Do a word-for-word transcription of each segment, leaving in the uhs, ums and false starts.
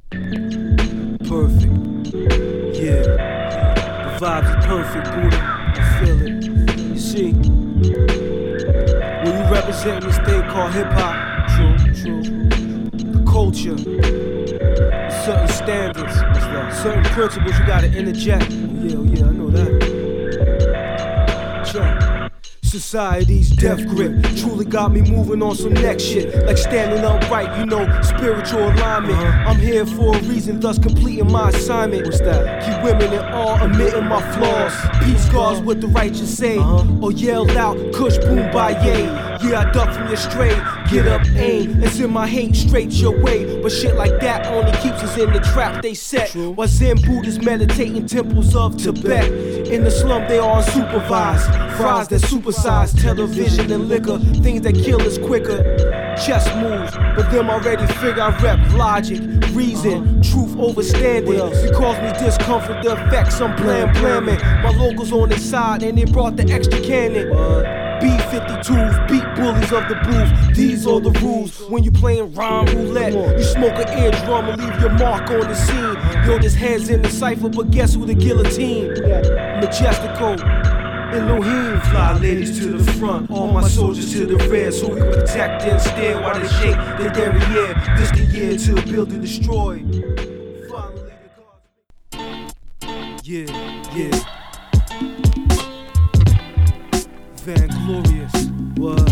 Perfect. Yeah. The vibes are perfect, Buddha. I feel it. You see, when you representing this thing called hip hop, true, true. The culture, certain standards, certain principles you gotta interject. Oh yeah, oh yeah, I know that. Check. Society's death grip truly got me moving on some next shit. Like standing upright, you know, spiritual alignment. uh-huh. I'm here for a reason, thus completing my assignment. What's that? Keep women in awe, admitting my flaws. Peace scars with the righteous say, uh-huh. or yelled out, Kush boom by yay. Yeah, I duck from your stray, get up, aim, and send my hate straight your way. But shit like that only keeps us in the trap they set. True. While Zen Buddhists meditating temples of Tibet. In the slum they are unsupervised. Fries that supersize television and liquor. Things that kill us quicker. Chess moves, but them already figure I rep logic, reason, truth over standing. You cause me discomfort, the effects I'm blam blamming. My locals on their side and they brought the extra cannon. B fifty-twos, beat bullies of the booth. These are the rules when you playing rhyme roulette. You smoke an eardrum and leave your mark on the scene. Yo, this head's in the cipher, but guess who the guillotine? Majestical, Elohim. Fly ladies to the front, all my soldiers to the rear, so we can protect and steer while they shake their derriere. This the year till build and destroy. Finally the gods. Yeah, yeah. Van Glorious, what?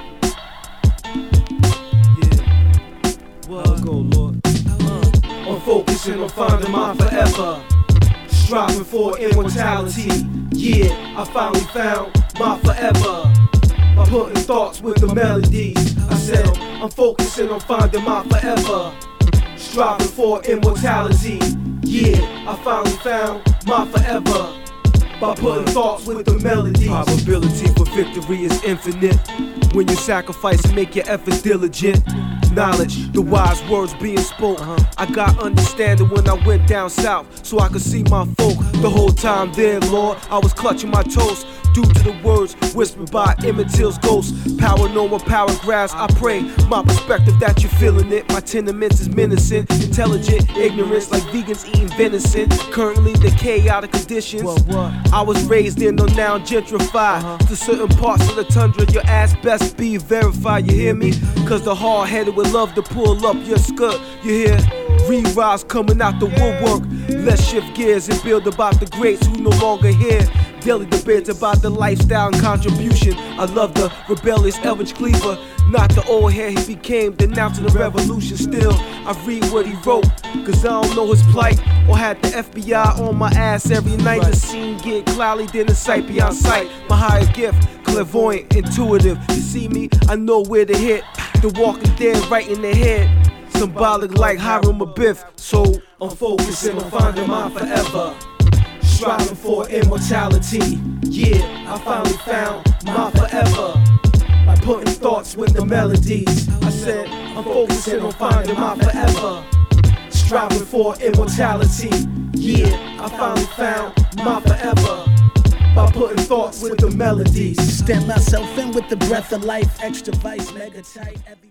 Yeah, what? I'll go, Lord. Uh, I'm focusing on finding my forever, striving for immortality. Yeah, I finally found my forever by putting thoughts with the melodies. I said I'm focusing on finding my forever, striving for immortality. Yeah, I finally found my forever by putting thoughts with the melodies. Probability for victory is infinite when you sacrifice and make your efforts diligent. Knowledge, the wise words being spoke. uh-huh. I got understanding when I went down south, so I could see my folk. The whole time there, Lord, I was clutching my toes due to the words whispered by Emmett Till's ghost. Power, no more paragraphs. I pray my perspective that you're feeling it. My tenements is menacing, intelligent ignorance like vegans eating venison. Currently the chaotic conditions. What, what? I was raised in, are now gentrified. uh-huh. To certain parts of the tundra, your ass best be verified. You hear me? Cause the hard-headed would love to pull up your skirt. You hear? Re-rise coming out the woodwork. Let's shift gears and build about the greats who no longer here. Daily debates about the lifestyle and contribution. I love the rebellious Elvis Cleaver, not the old head he became, denouncing the revolution. Still, I read what he wrote, cause I don't know his plight, or had the F B I on my ass every night. The scene get cloudy, then the sight beyond sight. My higher gift, clairvoyant, intuitive. You see me, I know where to hit. The Walking Dead right in the head, symbolic like Hiram Abiff. So I'm focusing on finding my forever, striving for immortality. Yeah, I finally found my forever by putting thoughts with the melodies. I said I'm focusing on finding my forever, striving for immortality. Yeah, I finally found my forever by putting thoughts with the melodies. Stamp myself in with the breath of life, extra vice, mega tight. Every